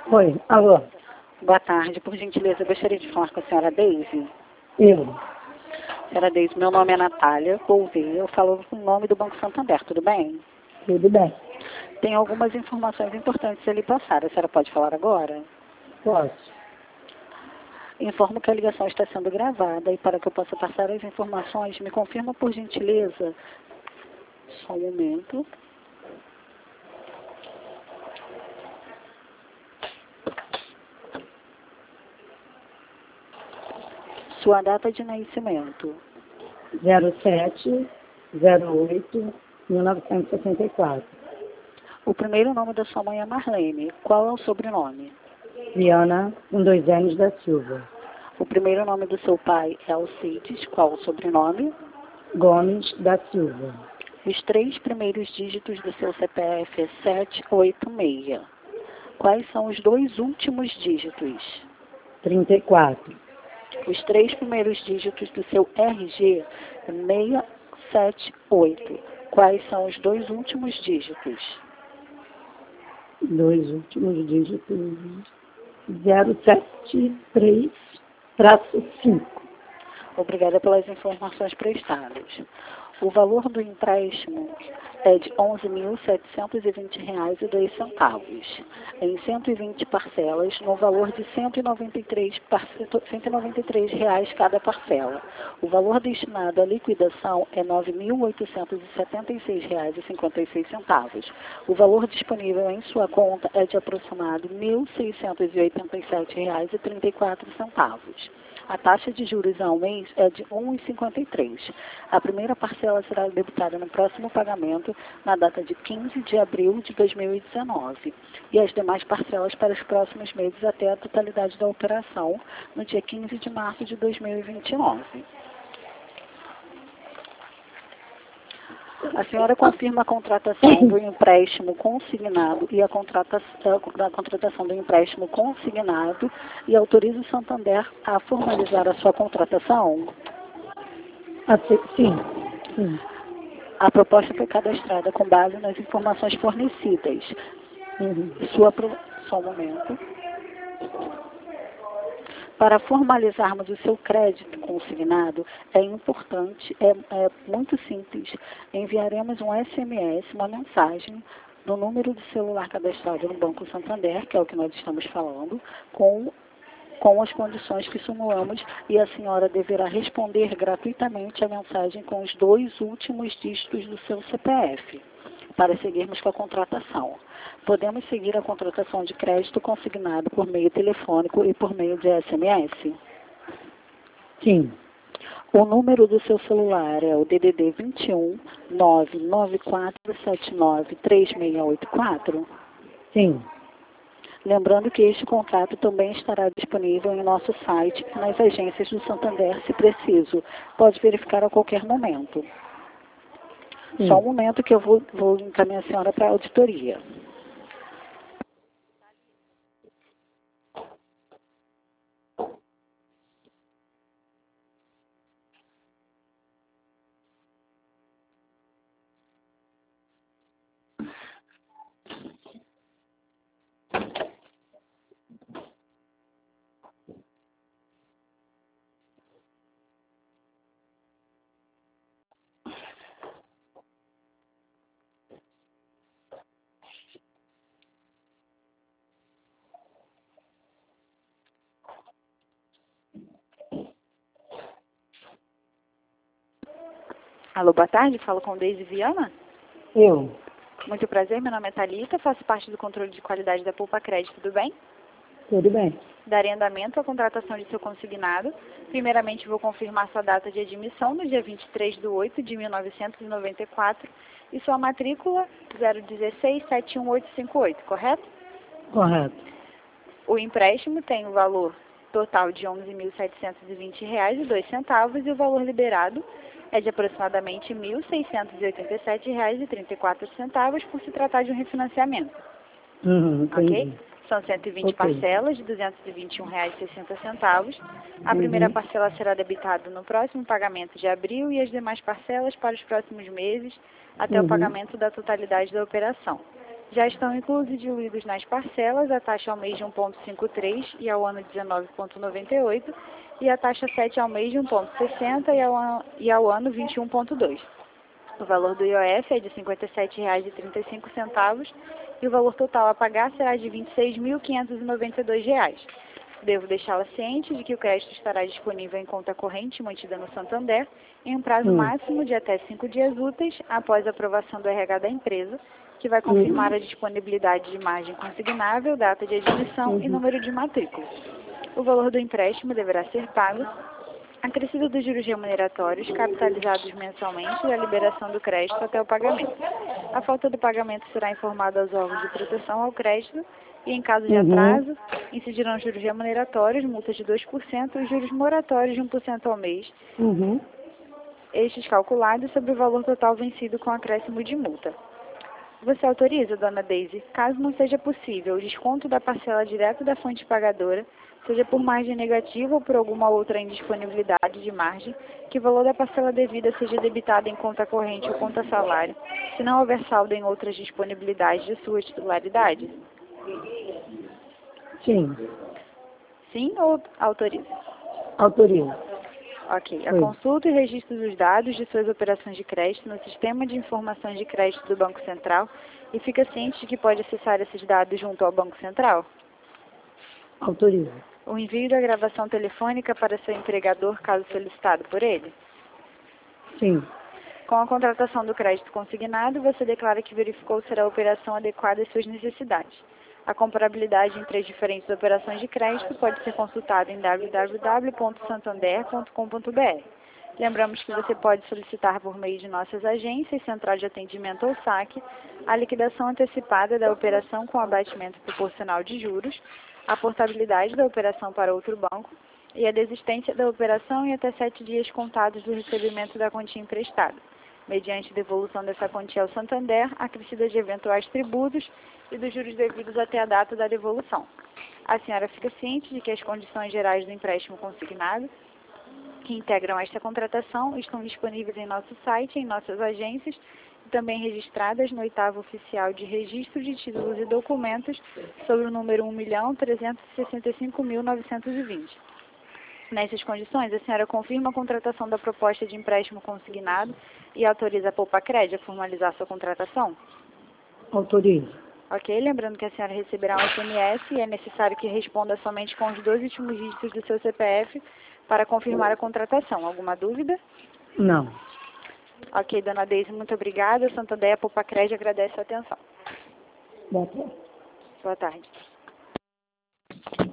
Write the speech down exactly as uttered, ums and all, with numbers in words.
Oi, alô, Boa tarde, por gentileza, eu gostaria de falar com a senhora Deise. eu. Senhora Deise, meu nome é Natália Gouveia, eu falo em nome do Banco Santander, tudo bem? Tudo bem, Tem algumas informações importantes a lhe passar, a senhora pode falar agora? posso. Informo que a ligação está sendo gravada e para que eu possa passar as informações, me confirma por gentileza. Só um momento. Sua data de nascimento. zero sete zero oito mil novecentos e sessenta e quatro. O primeiro nome da sua mãe é Marlene. Qual é o sobrenome? Viana, com dois anos da Silva. O primeiro nome do seu pai é Alcides. Qual o sobrenome? Gomes da Silva. Os três primeiros dígitos do seu C P F é sete oito seis. Quais são os dois últimos dígitos? trinta e quatro. Os três primeiros dígitos do seu R G é seiscentos e setenta e oito. Quais são os dois últimos dígitos? Dois últimos dígitos. zero sete três cinco. Obrigada pelas informações prestadas. O valor do empréstimo é de onze mil setecentos e vinte reais e dois centavos, em cento e vinte parcelas, no valor de cento e noventa e três, cento e noventa e três reais cada parcela. O valor destinado à liquidação é nove mil oitocentos e setenta e seis reais e cinquenta e seis centavos. O valor disponível em sua conta é de aproximado mil seiscentos e oitenta e sete reais e trinta e quatro centavos. A taxa de juros ao mês é de um vírgula cinquenta e três. A primeira parcela será debitada no próximo pagamento, na data de quinze de abril de dois mil e dezenove. E as demais parcelas para os próximos meses até a totalidade da operação, no dia quinze de março de dois mil e vinte e nove. A senhora confirma a contratação do empréstimo consignado e a contratação, a contratação do empréstimo consignado e autoriza o Santander a formalizar a sua contratação? Até, sim, sim. A proposta foi cadastrada com base nas informações fornecidas. Uhum. Sua pro... Só um momento. Para formalizarmos o seu crédito consignado, é importante, é, é muito simples. Enviaremos um S M S, uma mensagem, no número de celular cadastrado no Banco Santander, que é o que nós estamos falando, com, com as condições que simulamos, e a senhora deverá responder gratuitamente a mensagem com os dois últimos dígitos do seu C P F, para seguirmos com a contratação. Podemos seguir a contratação de crédito consignado por meio telefônico e por meio de S M S? Sim. O número do seu celular é o D D D vinte e um, nove nove quatro sete nove três seis oito quatro? Sim. Lembrando que este contrato também estará disponível em nosso site e nas agências do Santander, se preciso. Pode verificar a qualquer momento. Sim. Só um momento que eu vou, vou encaminhar a senhora para a auditoria. Alô, boa tarde, falo com Deise Viana. Eu. Muito prazer, meu nome é Thalita, faço parte do controle de qualidade da Poupa Crédito, tudo bem? Tudo bem. Darei andamento à contratação de seu consignado. Primeiramente, vou confirmar sua data de admissão no dia vinte e três de oito de mil novecentos e noventa e quatro e sua matrícula zero um seis sete um oito cinco oito, correto? Correto. O empréstimo tem o valor total de onze mil setecentos e vinte reais e dois centavos e o valor liberado é de aproximadamente mil seiscentos e oitenta e sete reais e trinta e quatro centavos por se tratar de um refinanciamento. Uhum, entendi. Ok? São cento e vinte Ok. parcelas de duzentos e vinte e um reais e sessenta centavos. A primeira Uhum. parcela será debitada no próximo pagamento de abril e as demais parcelas para os próximos meses até Uhum. o pagamento da totalidade da operação. Já estão inclusos e diluídos nas parcelas a taxa ao mês de um vírgula cinquenta e três e ao ano dezenove vírgula noventa e oito e a taxa sete ao mês de um vírgula sessenta e ao, an e ao ano vinte e um vírgula dois. O valor do I O F é de cinquenta e sete reais e trinta e cinco centavos e o valor total a pagar será de vinte e seis mil quinhentos e noventa e dois reais. Devo deixá-la ciente de que o crédito estará disponível em conta corrente mantida no Santander em um prazo Hum. máximo de até cinco dias úteis após a aprovação do R H da empresa, que vai confirmar Uhum. a disponibilidade de margem consignável, data de admissão Uhum. e número de matrícula. O valor do empréstimo deverá ser pago acrescido dos juros remuneratórios capitalizados mensalmente da liberação do crédito até o pagamento. A falta do pagamento será informada aos órgãos de proteção ao crédito e, em caso de Uhum. atraso, incidirão juros remuneratórios, multas de dois por cento e juros moratórios de um por cento ao mês, Uhum. estes calculados sobre o valor total vencido com acréscimo de multa. Você autoriza, dona Daisy, caso não seja possível o desconto da parcela direto da fonte pagadora, seja por margem negativa ou por alguma outra indisponibilidade de margem, que o valor da parcela devida seja debitado em conta corrente ou conta salário, se não houver saldo em outras disponibilidades de sua titularidade? Sim. Sim ou autoriza? Autorizo. Ok. A Oi. consulta e registro dos dados de suas operações de crédito no Sistema de Informações de Crédito do Banco Central e fica ciente de que pode acessar esses dados junto ao Banco Central? Autorizo. O envio da gravação telefônica para seu empregador, caso solicitado por ele? Sim. Com a contratação do crédito consignado, você declara que verificou ser a operação adequada às suas necessidades. A comparabilidade em três diferentes operações de crédito pode ser consultada em w w w ponto santander ponto com ponto b r. Lembramos que você pode solicitar por meio de nossas agências, central de atendimento ou saque, a liquidação antecipada da operação com abatimento proporcional de juros, a portabilidade da operação para outro banco e a desistência da operação em até sete dias contados do recebimento da quantia emprestada, mediante devolução dessa quantia ao Santander, acrescida de eventuais tributos e dos juros devidos até a data da devolução. A senhora fica ciente de que as condições gerais do empréstimo consignado, que integram esta contratação, estão disponíveis em nosso site, em nossas agências, e também registradas no oitavo oficial de registro de títulos e documentos sobre o número um milhão trezentos e sessenta e cinco mil novecentos e vinte. Nessas condições, a senhora confirma a contratação da proposta de empréstimo consignado e autoriza a Poupa-Crédito a formalizar sua contratação? Autorizo. Ok, lembrando que a senhora receberá um S M S e é necessário que responda somente com os dois últimos dígitos do seu C P F para confirmar a contratação. Alguma dúvida? Não. Ok, dona Deise, muito obrigada. Santander Poupa-Crédito agradece a atenção. Boa tarde. Boa tarde.